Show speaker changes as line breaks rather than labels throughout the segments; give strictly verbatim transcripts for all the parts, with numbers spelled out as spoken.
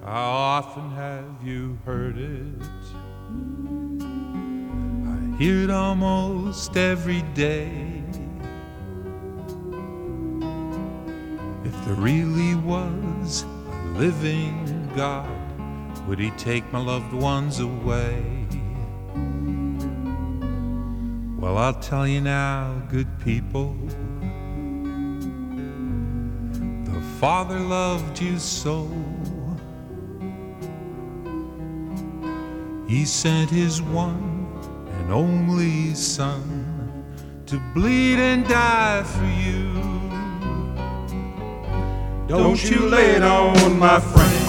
How often have you heard it? I hear it almost every day. If there really was a living God, would He take my loved ones away? Well, I'll tell you now, good people, the Father loved you so. He sent His one and only Son to bleed and die for you. Don't you lay it on, my friend.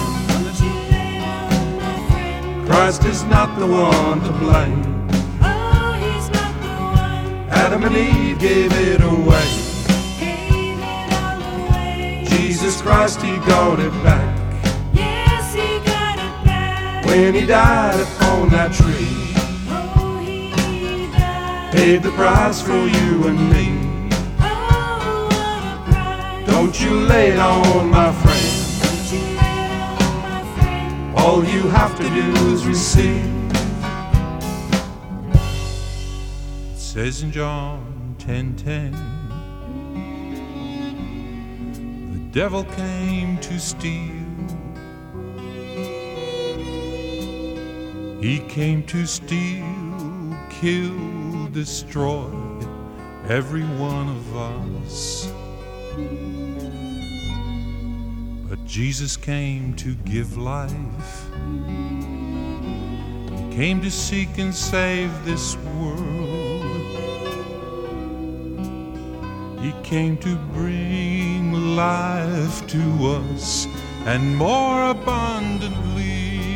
Christ is not the one to blame.
Oh, He's not the one.
Adam and Eve gave it away.
Gave it all away.
Jesus Christ, He got it back
Yes, He got it back.
when He died upon that tree.
Oh, He died.
Paid the price for you and me.
Oh, what a price.
Don't you lay it on, my friend.
Don't you lay it on, my friend.
All you have to do is receive. It says in John ten ten, the devil came to steal. He came to steal, kill, destroy every one of us. But Jesus came to give life. He came to seek and save this world. He came to bring life to us, and more abundantly.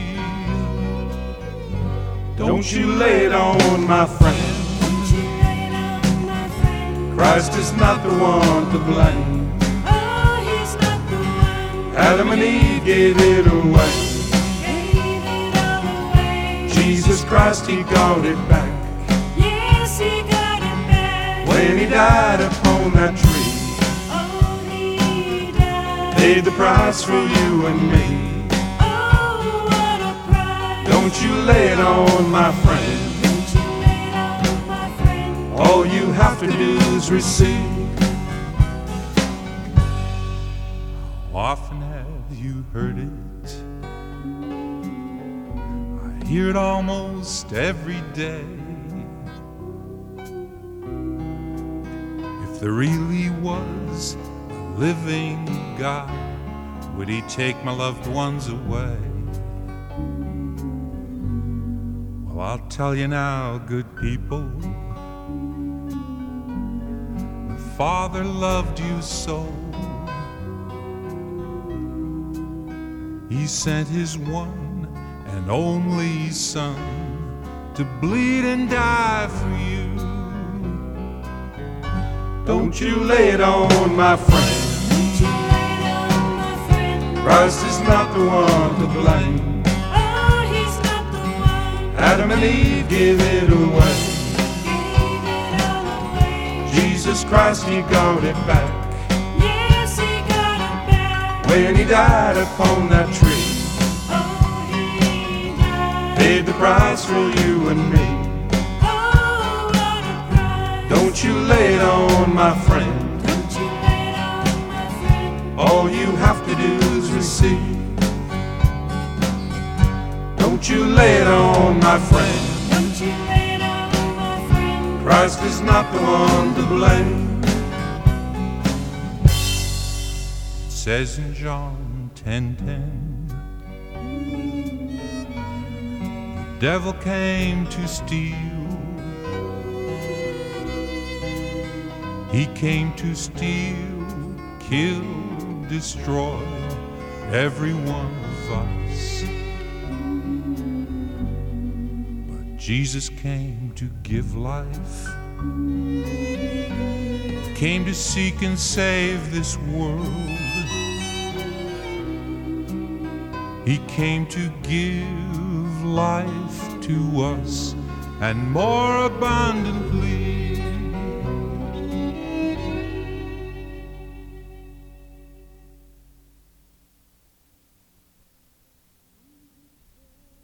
Don't you lay it on, my friend.
Don't you lay it on, my friend.
Christ is not the one to blame.
Oh, He's not the one.
Adam and Eve gave it away.
Gave it all away.
Jesus Christ, He got it back
Yes, He got it back.
when He died upon that tree.
Oh, He died.
Paid the price for you and me.
Oh, what a price.
Don't you lay it on, my friend.
Don't you lay it on, my friend.
All you have to do is receive. How often have you heard it? I hear it almost every day. If there really was a living God, would He take my loved ones away? Well, I'll tell you now, good people, the Father loved you so. He sent His one and only Son to bleed and die for you. Don't you lay it on, my friend.
Don't you lay it on, my friend.
Christ is not the one to blame.
Oh, He's not the one.
Adam and Eve gave it away.
Gave it all away.
Jesus Christ, He got it back
Yes, He got it back.
when He died upon that tree.
Oh, He died.
Paid the price for you and me.
Oh, what a price.
Don't you lay it on, my friend.
Don't you lay it on, my friend.
All you have to do is receive. Don't you lay it on, my friend.
Don't you lay it on, my friend.
Christ is not the one to blame. It says in John ten ten, the devil came to steal. He came to steal, kill, destroy every one of us. But Jesus came to give life. Came to seek and save this world. He came to give life to us, and more abundantly.